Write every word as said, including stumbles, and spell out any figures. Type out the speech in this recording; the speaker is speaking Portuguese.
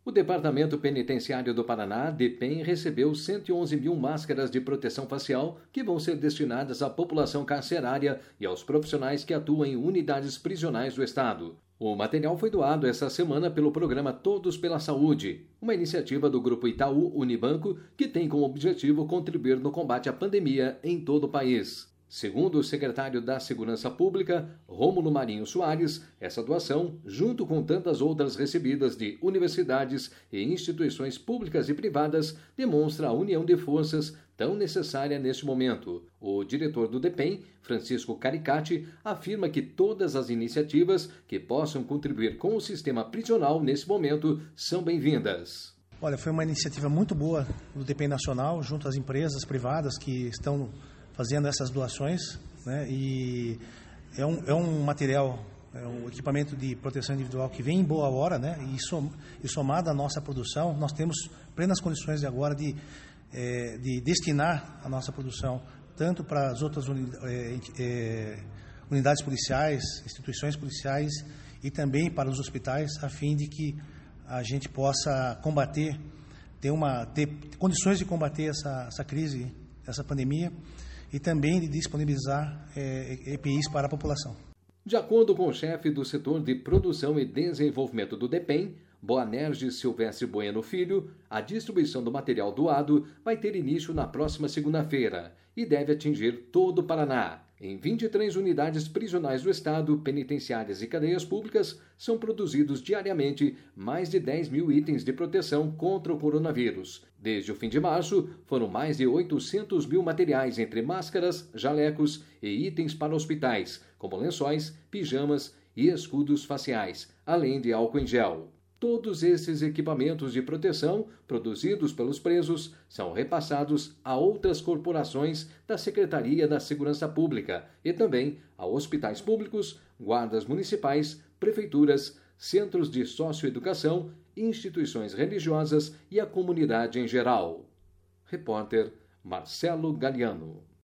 O Departamento Penitenciário do Paraná, DEPEN, recebeu cento e onze mil máscaras de proteção facial que vão ser destinadas à população carcerária e aos profissionais que atuam em unidades prisionais do Estado. O material foi doado essa semana pelo programa Todos pela Saúde, uma iniciativa do Grupo Itaú Unibanco que tem como objetivo contribuir no combate à pandemia em todo o país. Segundo o secretário da Segurança Pública, Rômulo Marinho Soares, essa doação, junto com tantas outras recebidas de universidades e instituições públicas e privadas, demonstra a união de forças tão necessária neste momento. O diretor do DEPEN, Francisco Caricati, afirma que todas as iniciativas que possam contribuir com o sistema prisional nesse momento são bem-vindas. Olha, foi uma iniciativa muito boa do DEPEN Nacional, junto às empresas privadas que estão fazendo essas doações, né? E é um, é um material, é um equipamento de proteção individual que vem em boa hora, né? E, som, e somado à nossa produção, nós temos plenas condições de agora de, é, de destinar a nossa produção tanto para as outras uni, é, é, unidades policiais, instituições policiais e também para os hospitais, a fim de que a gente possa combater, ter, uma, ter condições de combater essa, essa crise, essa pandemia, e também de disponibilizar é, E P Is para a população. De acordo com o chefe do setor de produção e desenvolvimento do DEPEN, Boanerges Silvestre Bueno Filho, a distribuição do material doado vai ter início na próxima segunda-feira e deve atingir todo o Paraná. Em vinte e três unidades prisionais do Estado, penitenciárias e cadeias públicas, são produzidos diariamente mais de dez mil itens de proteção contra o coronavírus. Desde o fim de março, foram mais de oitocentos mil materiais entre máscaras, jalecos e itens para hospitais, como lençóis, pijamas e escudos faciais, além de álcool em gel. Todos esses equipamentos de proteção, produzidos pelos presos, são repassados a outras corporações da Secretaria da Segurança Pública e também a hospitais públicos, guardas municipais, prefeituras, centros de socioeducação, instituições religiosas e a comunidade em geral. Repórter Marcelo Galiano.